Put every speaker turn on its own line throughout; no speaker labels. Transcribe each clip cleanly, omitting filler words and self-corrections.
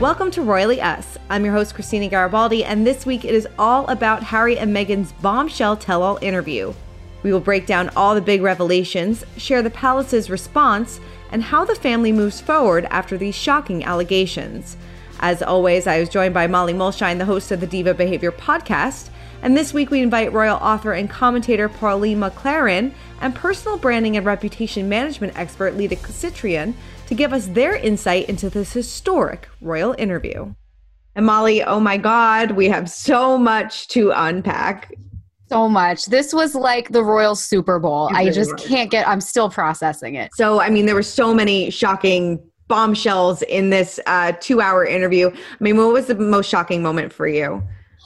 Welcome to Royally Us. I'm your host, Christina Garibaldi, and this week it is all about Harry and Meghan's bombshell tell-all interview. We will break down all the big revelations, share the palace's response, and how the family moves forward after these shocking allegations. As always, I was joined by Molly Mulshine, the host of the Diva Behavior podcast, and this week we invite royal author and commentator Pauline McLaren and personal branding and reputation management expert Lita Citrian to give us their insight into this historic royal interview. And Molly, oh my God, we have so much to unpack.
So much. This was like the royal Super Bowl. I just can't I'm still processing it.
So, I mean, there were so many shocking bombshells in this 2-hour interview. I mean, what was the most shocking moment for you?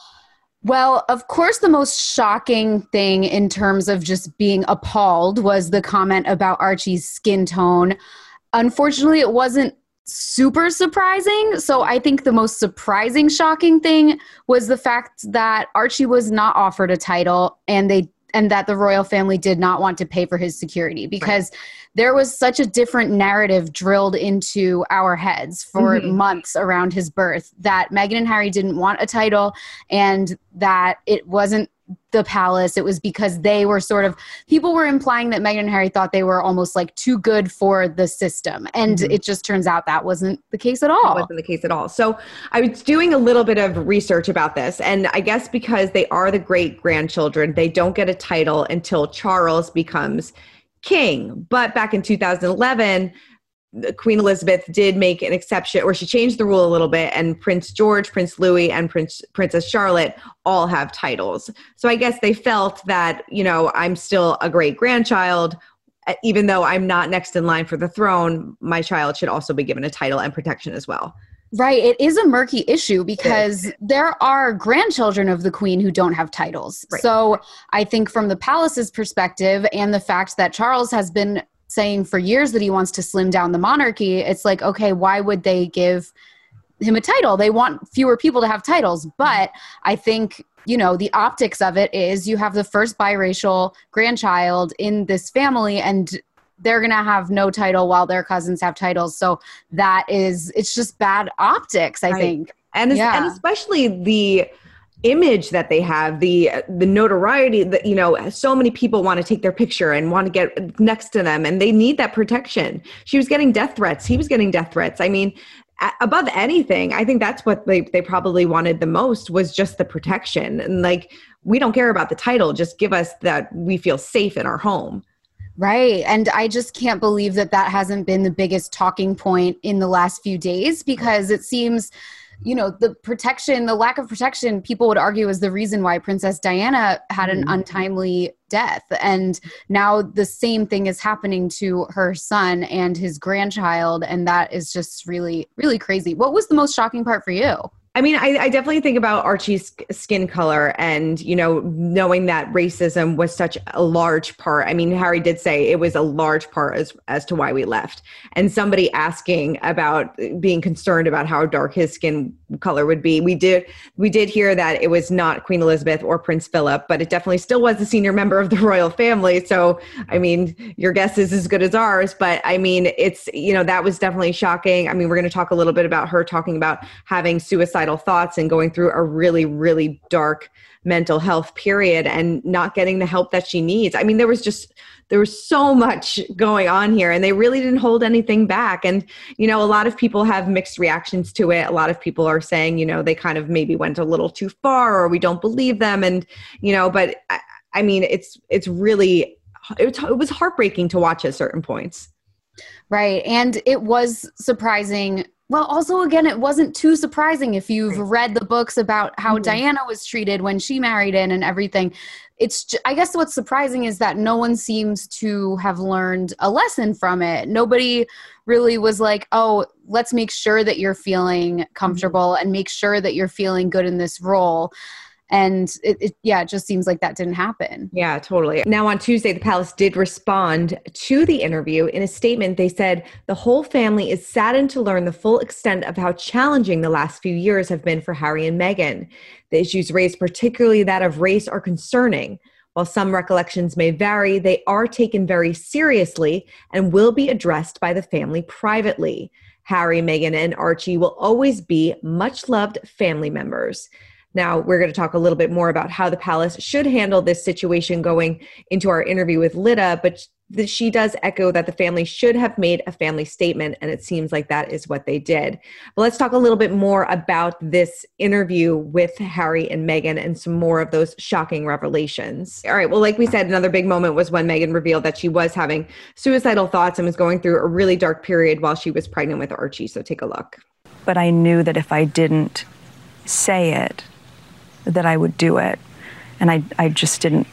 Well, of course, the most shocking thing in terms of just being appalled was the comment about Archie's skin tone. Unfortunately, it wasn't super surprising. So I think the most surprising, shocking thing was the fact that Archie was not offered a title and that the royal family did not want to pay for his security, because there was such a different narrative drilled into our heads for months around his birth, that Meghan and Harry didn't want a title and that it wasn't the palace. It was because they were people were implying that Meghan and Harry thought they were almost like too good for the system. And it just turns out that wasn't the case at all.
It wasn't the case at all. So I was doing a little bit of research about this, and I guess because they are the great grandchildren, they don't get a title until Charles becomes king. But back in 2011, Queen Elizabeth did make an exception, or she changed the rule a little bit, and Prince George, Prince Louis, and Princess Charlotte all have titles. So I guess they felt that, I'm still a great grandchild. Even though I'm not next in line for the throne, my child should also be given a title and protection as well.
Right. It is a murky issue because there are grandchildren of the Queen who don't have titles. Right. So I think from the palace's perspective, and the fact that Charles has been saying for years that he wants to slim down the monarchy, it's like, okay, why would they give him a title? They want fewer people to have titles. But I think, the optics of it is you have the first biracial grandchild in this family, and they're going to have no title while their cousins have titles. So it's just bad optics, I think.
And especially the image that they have, the notoriety that, so many people want to take their picture and want to get next to them, and they need that protection. She was getting death threats. He was getting death threats. I mean, above anything, I think that's what they probably wanted the most, was just the protection. And we don't care about the title. Just give us that we feel safe in our home.
Right. And I just can't believe that hasn't been the biggest talking point in the last few days, because it seems, the lack of protection, people would argue, is the reason why Princess Diana had an untimely death. And now the same thing is happening to her son and his grandchild. And that is just really, really crazy. What was the most shocking part for you?
I mean, I definitely think about Archie's skin color and, knowing that racism was such a large part. I mean, Harry did say it was a large part as to why we left. And somebody asking about being concerned about how dark his skin color would be. We did hear that it was not Queen Elizabeth or Prince Philip, but it definitely still was a senior member of the royal family. So, I mean, your guess is as good as ours. But I mean, it's, that was definitely shocking. I mean, we're going to talk a little bit about her talking about having suicidal thoughts and going through a really, really dark mental health period and not getting the help that she needs. I mean, there was so much going on here, and they really didn't hold anything back. And, a lot of people have mixed reactions to it. A lot of people are saying, they kind of maybe went a little too far, or we don't believe them. And, but I mean, it was heartbreaking to watch at certain points.
Right. And it was surprising. Well, also, again, it wasn't too surprising if you've read the books about how Diana was treated when she married in and everything. I guess what's surprising is that no one seems to have learned a lesson from it. Nobody really was like, oh, let's make sure that you're feeling comfortable and make sure that you're feeling good in this role. And it just seems like that didn't happen.
Yeah, totally. Now on Tuesday, the palace did respond to the interview. In a statement, they said, the whole family is saddened to learn the full extent of how challenging the last few years have been for Harry and Meghan. The issues raised, particularly that of race, are concerning. While some recollections may vary, they are taken very seriously and will be addressed by the family privately. Harry, Meghan, and Archie will always be much loved family members. Now, we're going to talk a little bit more about how the palace should handle this situation going into our interview with Lita, but she does echo that the family should have made a family statement, and it seems like that is what they did. But let's talk a little bit more about this interview with Harry and Meghan and some more of those shocking revelations. All right, well, like we said, another big moment was when Meghan revealed that she was having suicidal thoughts and was going through a really dark period while she was pregnant with Archie. So take a look.
But I knew that if I didn't say it, that I would do it. And I just didn't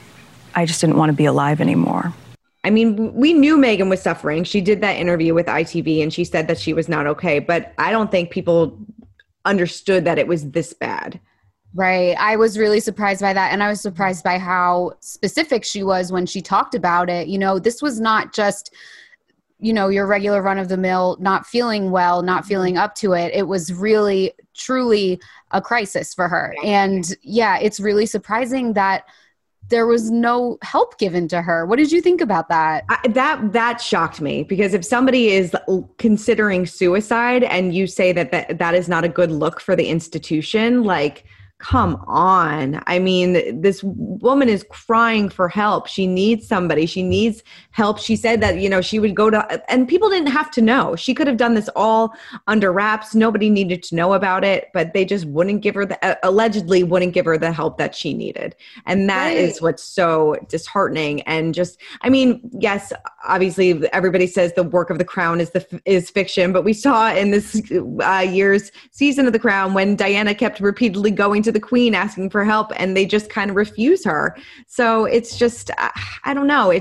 want to be alive anymore.
I mean, we knew Meghan was suffering. She did that interview with ITV and she said that she was not okay, but I don't think people understood that it was this bad.
Right. I was really surprised by that. And I was surprised by how specific she was when she talked about it. You know, this was not just, you know, your regular run of the mill, not feeling well, not feeling up to it. It was really, truly a crisis for her. And yeah, it's really surprising that there was no help given to her. What did you think about that?
That shocked me, because if somebody is considering suicide and you say that is not a good look for the institution, like, come on. I mean, this woman is crying for help. She needs somebody. She needs help. She said that, you know, she would go to, and people didn't have to know. She could have done this all under wraps. Nobody needed to know about it, but they just wouldn't give her allegedly wouldn't give her the help that she needed. And that is what's so disheartening. And just, I mean, yes, obviously everybody says the work of the Crown is fiction, but we saw in this year's season of the Crown when Diana kept repeatedly going to the Queen asking for help and they just kind of refuse her. So it's just, I don't know.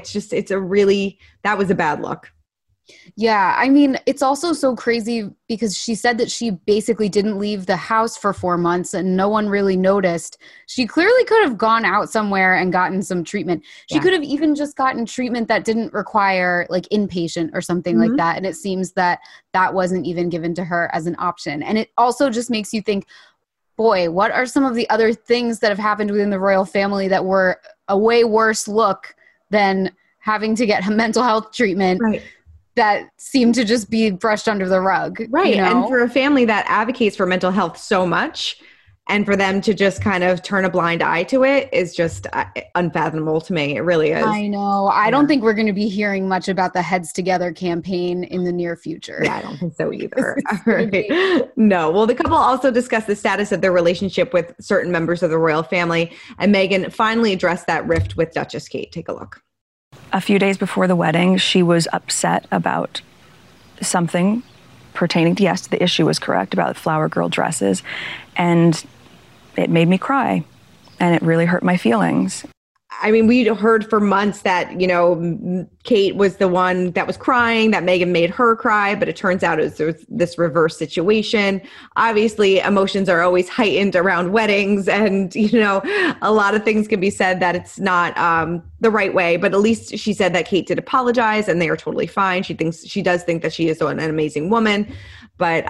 That was a bad look.
Yeah. I mean, it's also so crazy because she said that she basically didn't leave the house for 4 months and no one really noticed. She clearly could have gone out somewhere and gotten some treatment. She could have even just gotten treatment that didn't require like inpatient or something like that. And it seems that wasn't even given to her as an option. And it also just makes you think, boy, what are some of the other things that have happened within the royal family that were a way worse look than having to get mental health treatment that seemed to just be brushed under the rug?
Right.
You know?
And for a family that advocates for mental health so much, and for them to just kind of turn a blind eye to it is just unfathomable to me. It really is.
I know. I don't think we're going to be hearing much about the Heads Together campaign in the near future.
Yeah, I don't think so either. Right. No. Well, the couple also discussed the status of their relationship with certain members of the royal family, and Meghan finally addressed that rift with Duchess Kate. Take a look.
A few days before the wedding, she was upset about something pertaining to, yes, the issue was correct about flower girl dresses, and it made me cry, and it really hurt my feelings.
I mean, we'd heard for months that, you know, Kate was the one that was crying, that Meghan made her cry, but it turns out it was this reverse situation. Obviously, emotions are always heightened around weddings, and, you know, a lot of things can be said that it's not the right way, but at least she said that Kate did apologize and they are totally fine. She does think that she is an amazing woman, but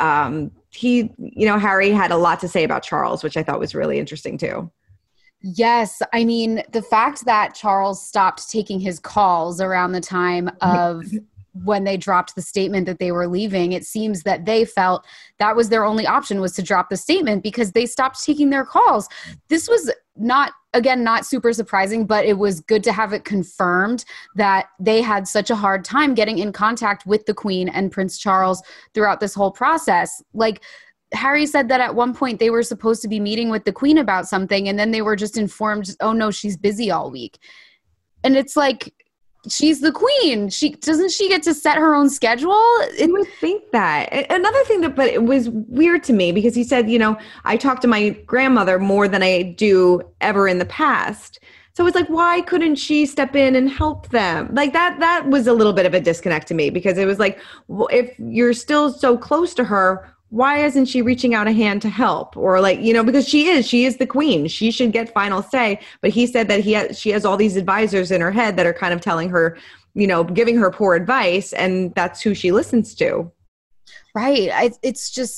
Harry had a lot to say about Charles, which I thought was really interesting too.
Yes. I mean, the fact that Charles stopped taking his calls around the time of when they dropped the statement that they were leaving, it seems that they felt that was their only option, was to drop the statement, because they stopped taking their calls. This was not super surprising, but it was good to have it confirmed that they had such a hard time getting in contact with the Queen and Prince Charles throughout this whole process. Like, Harry said that at one point they were supposed to be meeting with the Queen about something, and then they were just informed, oh no, she's busy all week. And it's like, she's the Queen. Doesn't she get to set her own schedule?
You would think that. Another thing but it was weird to me, because he said, you know, I talk to my grandmother more than I do ever in the past. So it's like, why couldn't she step in and help them? Like that was a little bit of a disconnect to me, because it was like, well, if you're still so close to her, why isn't she reaching out a hand to help? Or like, you know, because she is the Queen. She should get final say. But he said that she has all these advisors in her head that are kind of telling her, you know, giving her poor advice, and that's who she listens to.
Right. It's just,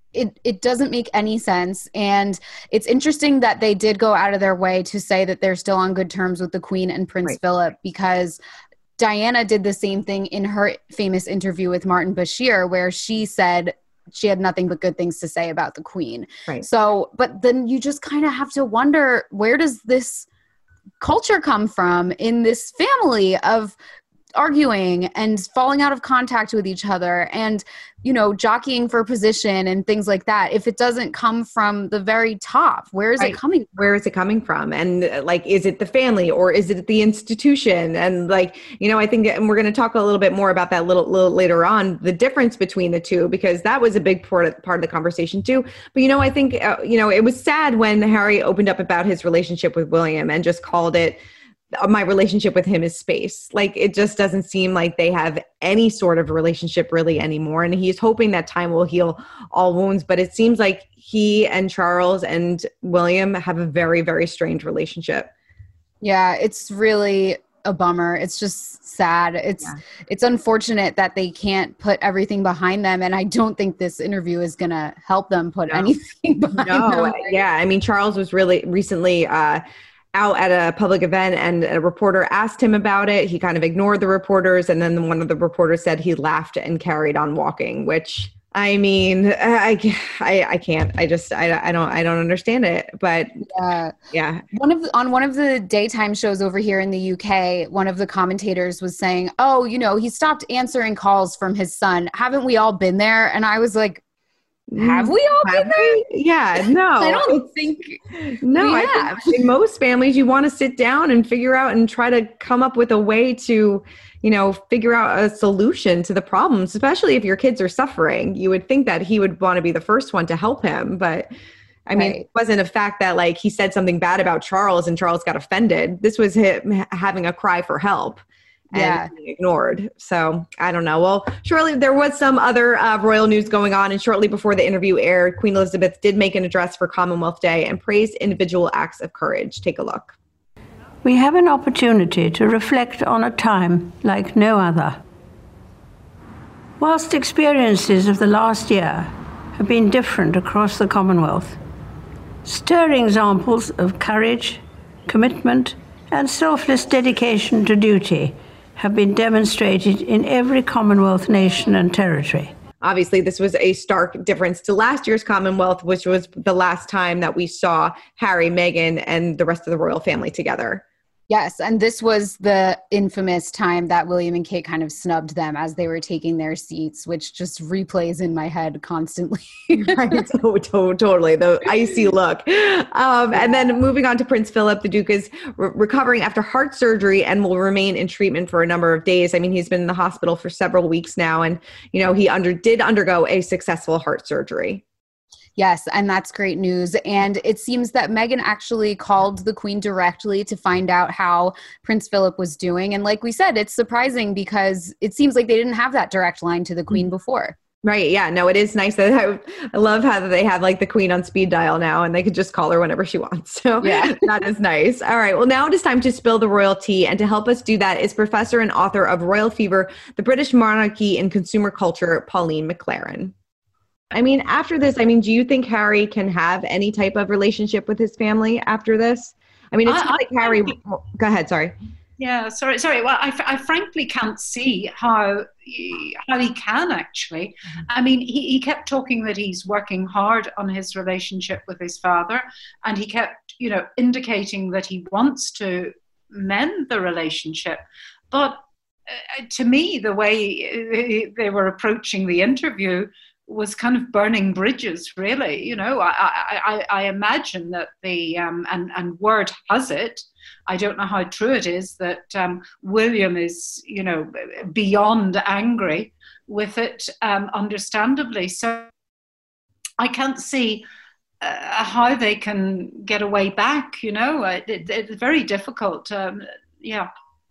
it doesn't make any sense. And it's interesting that they did go out of their way to say that they're still on good terms with the Queen and Prince Philip, because Diana did the same thing in her famous interview with Martin Bashir, where she said she had nothing but good things to say about the Queen.
Right.
So, but then you just kind of have to wonder, where does this culture come from in this family of arguing and falling out of contact with each other and, you know, jockeying for position and things like that? If it doesn't come from the very top, where is it coming from?
Where is it coming from? And like, is it the family or is it the institution? And like, you know, I think, and we're going to talk a little bit more about that little later on, the difference between the two, because that was a big part of the conversation too. But, you know, I think, you know, it was sad when Harry opened up about his relationship with William and just called it, my relationship with him is space. Like, it just doesn't seem like they have any sort of relationship really anymore. And he's hoping that time will heal all wounds. But it seems like he and Charles and William have a very, very strained relationship.
Yeah, it's really a bummer. It's just sad. It's unfortunate that they can't put everything behind them. And I don't think this interview is going to help them put anything behind them.
Yeah. I mean, Charles was really recently out at a public event and a reporter asked him about it. He kind of ignored the reporters. And then one of the reporters said he laughed and carried on walking, which, I mean, I can't, I don't understand it, but yeah.
On one of the daytime shows over here in the UK, one of the commentators was saying, oh, you know, he stopped answering calls from his son. Haven't we all been there? And I was like, have we all been there?
Yeah, no.
I don't think.
No, I think in most families, you want to sit down and figure out and try to come up with a way to, you know, figure out a solution to the problems, especially if your kids are suffering. You would think that he would want to be the first one to help him. But I mean, it wasn't a fact that like he said something bad about Charles and Charles got offended. This was him having a cry for help. And being ignored. So I don't know. Well, shortly there was some other royal news going on, and shortly before the interview aired, Queen Elizabeth did make an address for Commonwealth Day and praised individual acts of courage. Take a look.
We have an opportunity to reflect on a time like no other. Whilst experiences of the last year have been different across the Commonwealth, stirring examples of courage, commitment, and selfless dedication to duty have been demonstrated in every Commonwealth nation and territory.
Obviously, this was a stark difference to last year's Commonwealth, which was the last time that we saw Harry, Meghan, and the rest of the royal family together.
Yes, and this was the infamous time that William and Kate kind of snubbed them as they were taking their seats, which just replays in my head constantly.
Right, totally, the icy look. And then moving on to Prince Philip, the Duke is recovering after heart surgery and will remain in treatment for a number of days. I mean, he's been in the hospital for several weeks now, and you know, he did undergo a successful heart surgery.
Yes, and that's great news. And it seems that Meghan actually called the Queen directly to find out how Prince Philip was doing. And like we said, it's surprising because it seems like they didn't have that direct line to the Queen before.
Right. Yeah. No, it is nice that I love how they have like the Queen on speed dial now and they could just call her whenever she wants. So yeah, that is nice. All right. Well, now it is time to spill the royal tea. And to help us do that is professor and author of Royal Fever, The British Monarchy and Consumer Culture, Pauline McLaren. I mean, after this, I mean, do you think Harry can have any type of relationship with his family after this? I mean, it's like Harry. Go ahead. Sorry.
Yeah. Sorry. Well, I frankly can't see how he can actually. I mean, he kept talking that he's working hard on his relationship with his father, and he kept, you know, indicating that he wants to mend the relationship. But to me, the way they were approaching the interview was kind of burning bridges, really. You know, I imagine that and word has it, I don't know how true it is, that William is, you know, beyond angry with it, understandably. So I can't see how they can get a way back, you know. It's very difficult. Yeah.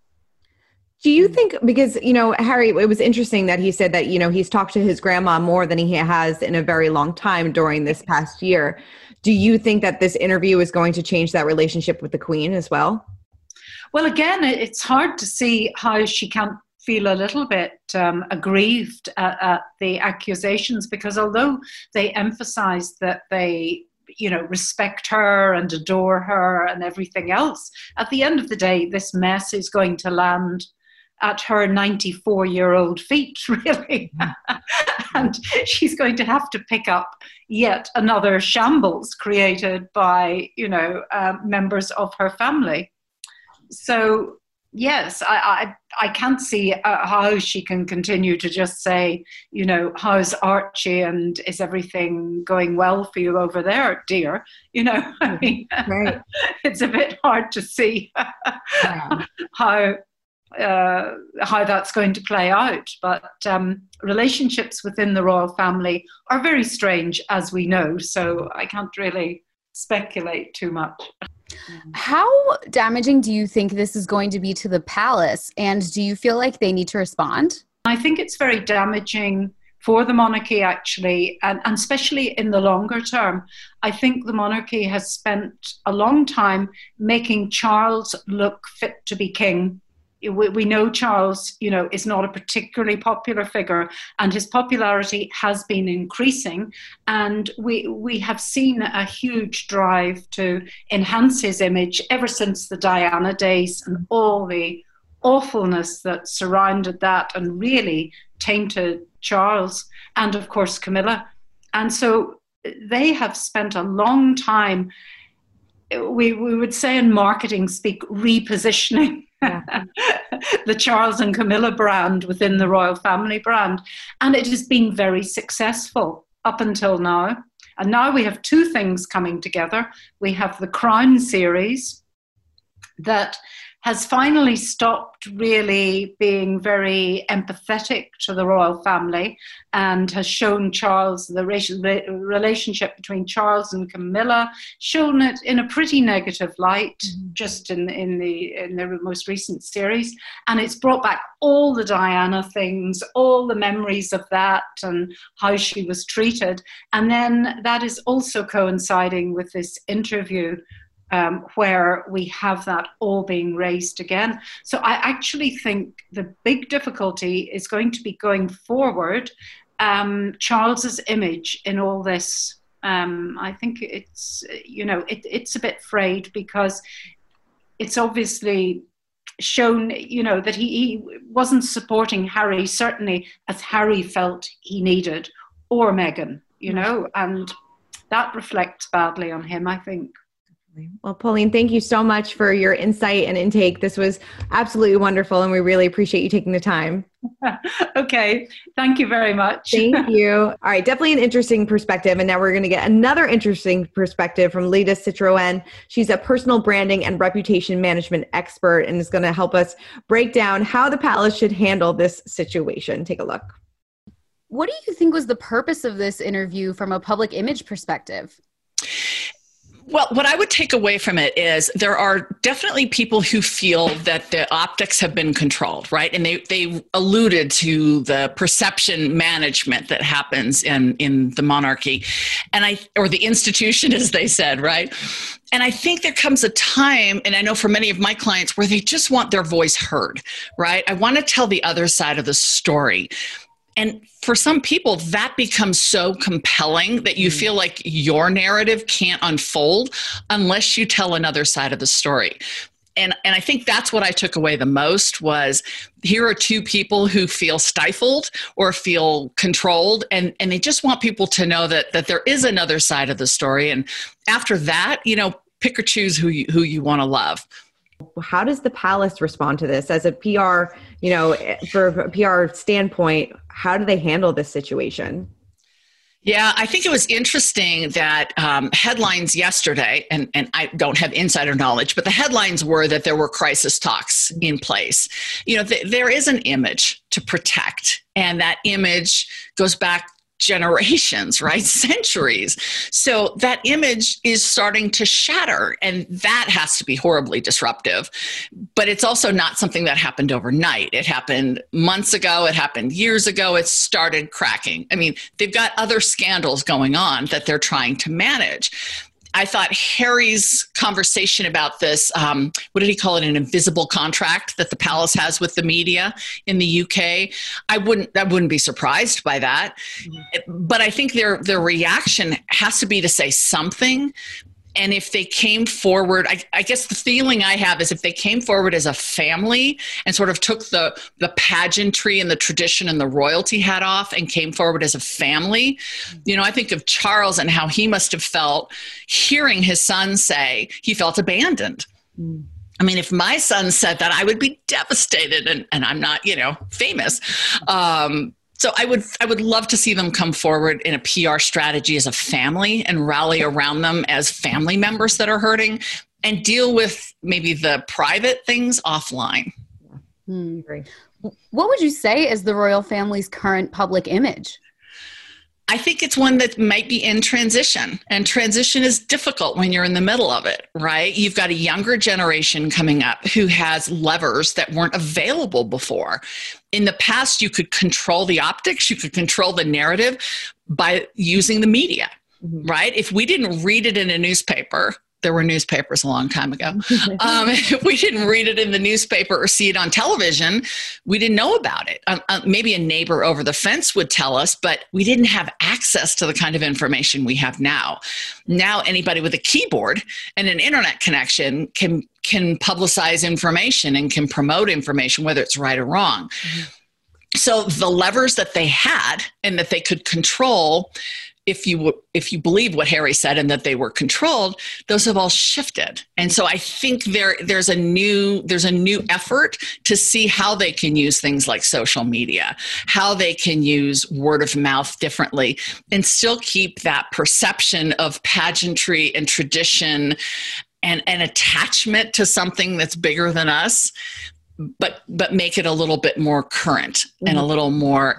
Do you think, because, you know, Harry, it was interesting that he said that, you know, he's talked to his grandma more than he has in a very long time during this past year. Do you think that this interview is going to change that relationship with the Queen as well?
Well, again, it's hard to see how she can't feel a little bit aggrieved at the accusations, because although they emphasize that they, respect her and adore her and everything else, at the end of the day, this mess is going to land at her 94-year-old feet, really. And she's going to have to pick up yet another shambles created by, members of her family. So, yes, I can't see how she can continue to just say, how's Archie and is everything going well for you over there, dear? I mean, right. It's a bit hard to see how that's going to play out. But relationships within the royal family are very strange, as we know, so I can't really speculate too much.
How damaging do you think this is going to be to the palace? And do you feel like they need to respond?
I think it's very damaging for the monarchy, actually, and especially in the longer term. I think the monarchy has spent a long time making Charles look fit to be king. We know Charles, is not a particularly popular figure, and his popularity has been increasing. And we have seen a huge drive to enhance his image ever since the Diana days and all the awfulness that surrounded that and really tainted Charles and, of course, Camilla. And so they have spent a long time, we would say in marketing speak, repositioning the Charles and Camilla brand within the royal family brand. And it has been very successful up until now. And now we have two things coming together. We have the Crown series that has finally stopped really being very empathetic to the royal family and has shown Charles, the relationship between Charles and Camilla, shown it in a pretty negative light, just in the most recent series. And it's brought back all the Diana things, all the memories of that and how she was treated. And then that is also coinciding with this interview where we have that all being raised again. So I actually think the big difficulty is going to be going forward, Charles's image in all this. I think it's, it's a bit frayed because it's obviously shown, that he wasn't supporting Harry, certainly as Harry felt he needed, or Meghan, and that reflects badly on him, I think.
Well, Pauline, thank you so much for your insight and intake. This was absolutely wonderful, and we really appreciate you taking the time.
Okay. Thank you very much.
Thank you. All right. Definitely an interesting perspective. And now we're going to get another interesting perspective from Leda Citroen. She's a personal branding and reputation management expert and is going to help us break down how the palace should handle this situation. Take a look.
What do you think was the purpose of this interview from a public image perspective?
Well, what I would take away from it is there are definitely people who feel that the optics have been controlled, right? And they alluded to the perception management that happens in the monarchy or the institution, as they said, right? And I think there comes a time, and I know for many of my clients, where they just want their voice heard, right? I want to tell the other side of the story. And for some people, that becomes so compelling that you feel like your narrative can't unfold unless you tell another side of the story. And I think that's what I took away the most was here are two people who feel stifled or feel controlled, and they just want people to know that there is another side of the story. And after that, pick or choose who you want to love.
How does the palace respond to this as a PR, for a PR standpoint? How do they handle this situation?
Yeah, I think it was interesting that headlines yesterday, and I don't have insider knowledge, but the headlines were that there were crisis talks in place. There is an image to protect, and that image goes back generations, right? Centuries. So that image is starting to shatter, and that has to be horribly disruptive. But it's also not something that happened overnight. It happened months ago. It happened years ago. It started cracking. I mean, they've got other scandals going on that they're trying to manage. I thought Harry's conversation about this, what did he call it, an invisible contract that the palace has with the media in the UK, I wouldn't be surprised by that. But I think their reaction has to be to say something. And if they came forward, I guess the feeling I have is if they came forward as a family and sort of took the pageantry and the tradition and the royalty hat off and came forward as a family, I think of Charles and how he must have felt hearing his son say he felt abandoned. I mean, if my son said that, I would be devastated, and I'm not, famous. So I would love to see them come forward in a PR strategy as a family and rally around them as family members that are hurting and deal with maybe the private things offline.
Great. What would you say is the royal family's current public image?
I think it's one that might be in transition, and transition is difficult when you're in the middle of it, right? You've got a younger generation coming up who has levers that weren't available before. In the past, you could control the optics, you could control the narrative by using the media, right? If we didn't read it in a newspaper, there were newspapers a long time ago. If we didn't read it in the newspaper or see it on television, we didn't know about it. Maybe a neighbor over the fence would tell us, but we didn't have access to the kind of information we have now. Now, anybody with a keyboard and an internet connection can publicize information and can promote information, whether it's right or wrong. So the levers that they had and that they could control, if you believe what Harry said and that they were controlled, those have all shifted. And so I think there's a new effort to see how they can use things like social media, how they can use word of mouth differently, and still keep that perception of pageantry and tradition and an attachment to something that's bigger than us, but make it a little bit more current and a little more,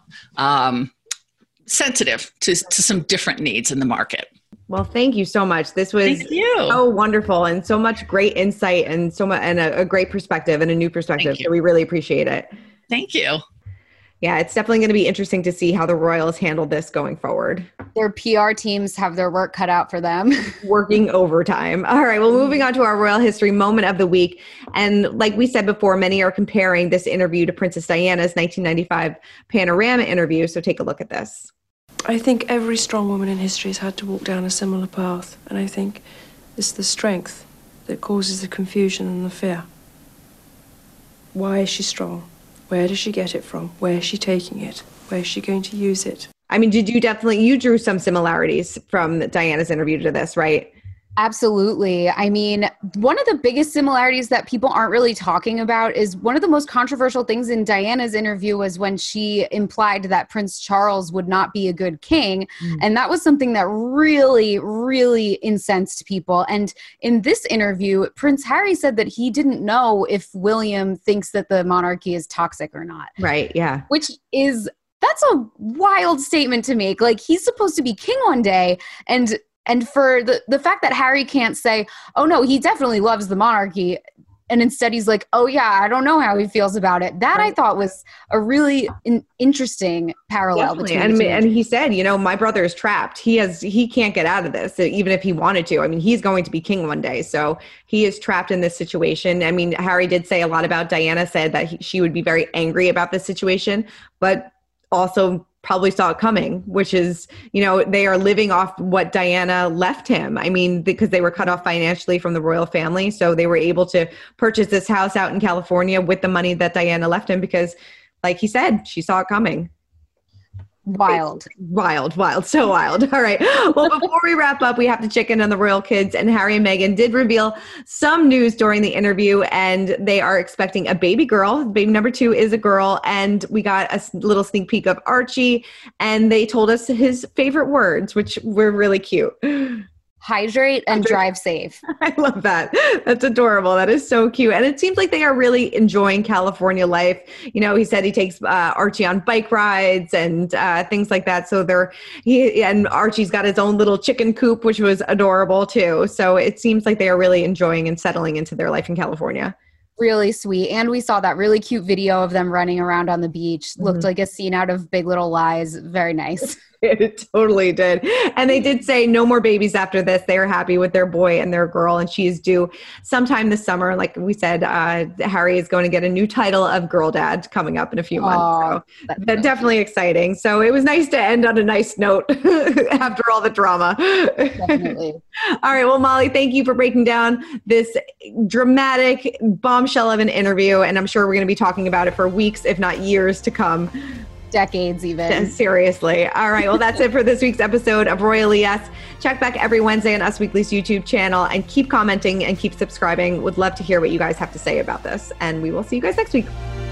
sensitive to some different needs in the market.
Well, thank you so much. This was so wonderful and so much great insight and a great perspective and a new perspective. So we really appreciate it.
Thank you.
Yeah, it's definitely going to be interesting to see how the Royals handle this going forward.
Their PR teams have their work cut out for them.
Working overtime. All right, well, moving on to our royal history moment of the week. And like we said before, many are comparing this interview to Princess Diana's 1995 Panorama interview. So take a look at this.
I think every strong woman in history has had to walk down a similar path. And I think it's the strength that causes the confusion and the fear. Why is she strong? Where does she get it from? Where is she taking it? Where is she going to use it?
I mean, you drew some similarities from Diana's interview to this, right?
Absolutely. I mean, one of the biggest similarities that people aren't really talking about is one of the most controversial things in Diana's interview was when she implied that Prince Charles would not be a good king. And that was something that really, really incensed people. And in this interview, Prince Harry said that he didn't know if William thinks that the monarchy is toxic or not.
Right. Yeah.
That's a wild statement to make. Like, he's supposed to be king one day, and for the fact that Harry can't say, oh, no, he definitely loves the monarchy, and instead he's like, oh, yeah, I don't know how he feels about it. That I thought was a really interesting parallel.
Definitely. And he said, my brother is trapped. He can't get out of this, even if he wanted to. I mean, he's going to be king one day. So he is trapped in this situation. I mean, Harry did say a lot about Diana, said that she would be very angry about this situation, but also probably saw it coming, which is, they are living off what Diana left him. I mean, because they were cut off financially from the royal family. So they were able to purchase this house out in California with the money that Diana left him because, like he said, she saw it coming.
Wild.
So wild. All right. Well, before we wrap up, we have to check in on the royal kids, and Harry and Meghan did reveal some news during the interview, and they are expecting a baby girl. Baby number 2 is a girl, and we got a little sneak peek of Archie, and they told us his favorite words, which were really cute.
Hydrate and drive safe.
I love that. That's adorable. That is so cute. And it seems like they are really enjoying California life. He said he takes Archie on bike rides and things like that. So and Archie's got his own little chicken coop, which was adorable too. So it seems like they are really enjoying and settling into their life in California.
Really sweet. And we saw that really cute video of them running around on the beach. Looked like a scene out of Big Little Lies. Very nice.
It totally did. And they did say no more babies after this. They are happy with their boy and their girl, and she is due sometime this summer. Like we said, Harry is going to get a new title of Girl Dad coming up in a few months. So that's definitely exciting. So it was nice to end on a nice note after all the drama.
Definitely.
All right. Well, Molly, thank you for breaking down this dramatic bombshell of an interview. And I'm sure we're going to be talking about it for weeks, if not years to come.
Decades even.
Seriously. All right. Well, that's it for this week's episode of Royally Yes. Check back every Wednesday on Us Weekly's YouTube channel and keep commenting and keep subscribing. Would love to hear what you guys have to say about this. And we will see you guys next week.